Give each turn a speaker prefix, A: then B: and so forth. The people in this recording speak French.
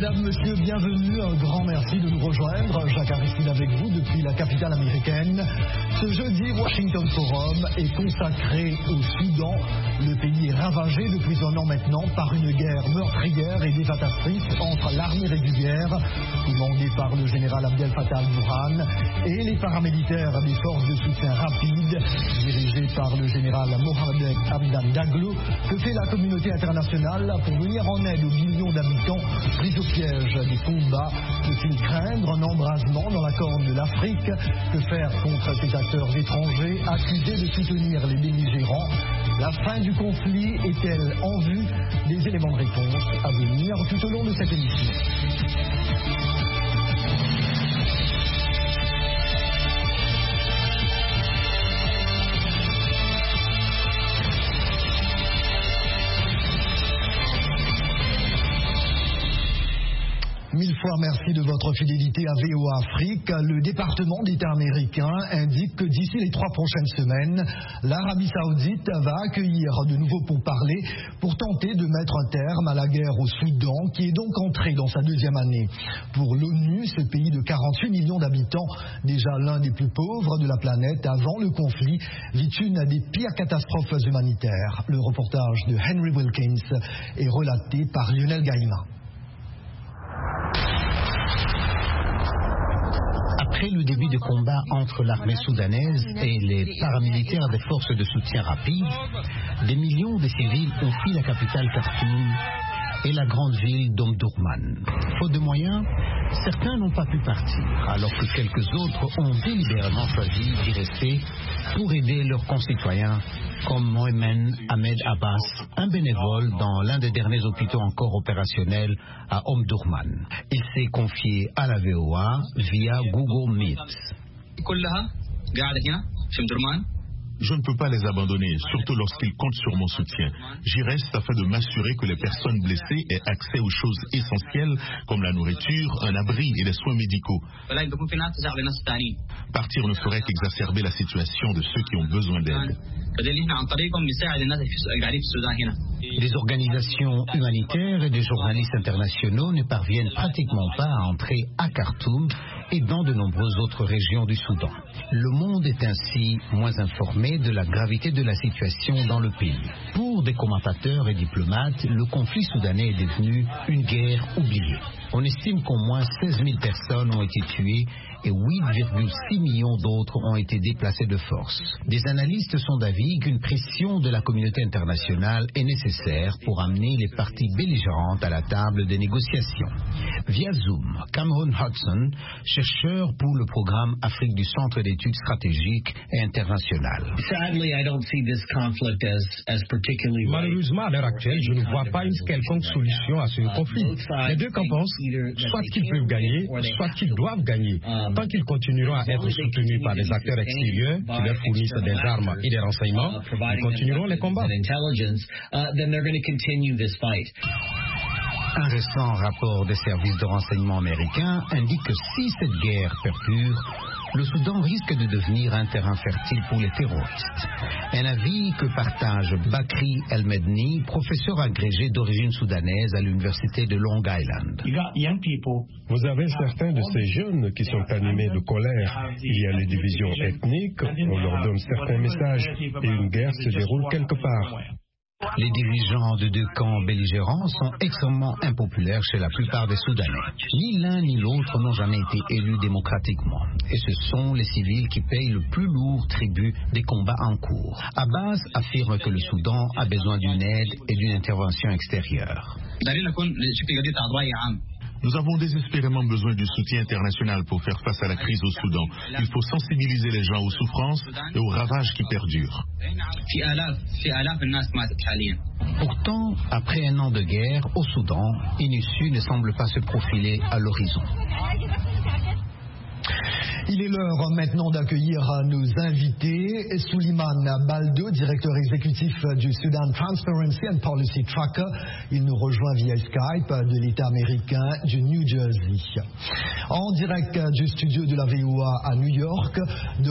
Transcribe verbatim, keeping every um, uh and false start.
A: Mesdames, Messieurs, bienvenue. Un grand merci de nous rejoindre. Jacques Aristide avec vous depuis la capitale américaine. Ce jeudi, Washington Forum est consacré au Soudan. Le pays est ravagé depuis un an maintenant par une guerre meurtrière et dévastatrice entre l'armée régulière, commandée par le général Abdel Fattah al-Burhan, et les paramilitaires des forces de soutien rapide, dirigées par le général Mohamed Hamdan Daglo. Que fait la communauté internationale pour venir en aide aux millions d'habitants pris au piège des combats? Peut-il craindre un embrasement dans la corne de l'Afrique? Que faire contre ces acteurs étrangers accusés de soutenir les belligérants? La fin du conflit est-elle en vue? Des éléments de réponse à venir tout au long de cette émission. Mille fois merci de votre fidélité à V O A Afrique. Le département d'État américain indique que d'ici les trois prochaines semaines, l'Arabie Saoudite va accueillir de nouveaux pourparlers pour tenter de mettre un terme à la guerre au Soudan, qui est donc entrée dans sa deuxième année. Pour l'ONU, ce pays de quarante-huit millions d'habitants, déjà l'un des plus pauvres de la planète avant le conflit, vit une des pires catastrophes humanitaires. Le reportage de Henry Wilkins est relaté par Lionel Gaïma.
B: Après le début des combats entre l'armée soudanaise et les paramilitaires des forces de soutien rapide, des millions de civils ont fui la capitale Khartoum et la grande ville d'Omdurman. Faute de moyens, certains n'ont pas pu partir, alors que quelques autres ont délibérément choisi d'y rester pour aider leurs concitoyens, comme Mohamed Ahmed Abbas, un bénévole dans l'un des derniers hôpitaux encore opérationnels à Omdurman. Il s'est confié à la V O A via Google Meet.
C: Je ne peux pas les abandonner, surtout lorsqu'ils comptent sur mon soutien. J'y reste afin de m'assurer que les personnes blessées aient accès aux choses essentielles comme la nourriture, un abri et les soins médicaux. Partir ne ferait qu'exacerber la situation de ceux qui ont besoin d'aide.
B: Des organisations humanitaires et des journalistes internationaux ne parviennent pratiquement pas à entrer à Khartoum et dans de nombreuses autres régions du Soudan. Le monde est ainsi moins informé de la gravité de la situation dans le pays. Pour des commentateurs et diplomates, le conflit soudanais est devenu une guerre oubliée. On estime qu'au moins seize mille personnes ont été tuées et huit virgule six millions d'autres ont été déplacés de force. Des analystes sont d'avis qu'une pression de la communauté internationale est nécessaire pour amener les parties belligérantes à la table des négociations. Via Zoom, Cameron Hudson, chercheur pour le programme Afrique du Centre d'études stratégiques et internationales.
D: Malheureusement, à l'heure actuelle, je ne vois pas une quelconque solution à ce conflit. Les deux camps pensent soit qu'ils peuvent gagner, soit qu'ils doivent gagner. Tant qu'ils continueront à être soutenus par des acteurs extérieurs qui leur fournissent des armes et des renseignements, ils continueront les combats.
B: Un récent rapport des services de renseignement américains indique que si cette guerre perdure, le Soudan risque de devenir un terrain fertile pour les terroristes. Un avis que partage Bakri El-Medni, professeur agrégé d'origine soudanaise à l'université de Long Island.
E: Vous avez certains de ces jeunes qui sont animés de colère. Il y a les divisions ethniques, on leur donne certains messages et une guerre se déroule quelque part.
B: Les dirigeants de deux camps belligérants sont extrêmement impopulaires chez la plupart des Soudanais. Ni l'un ni l'autre n'ont jamais été élus démocratiquement. Et ce sont les civils qui payent le plus lourd tribut des combats en cours. Abbas affirme que le Soudan a besoin d'une aide et d'une intervention extérieure.
C: Nous avons désespérément besoin du soutien international pour faire face à la crise au Soudan. Il faut sensibiliser les gens aux souffrances et aux ravages qui perdurent.
B: Pourtant, après un an de guerre au Soudan, une issue ne semble pas se profiler à l'horizon.
A: Il est l'heure maintenant d'accueillir nos invités. Souliman Baldo, directeur exécutif du Sudan Transparency and Policy Tracker. Il nous rejoint via Skype de l'État américain du New Jersey. En direct du studio de la V O A à New York.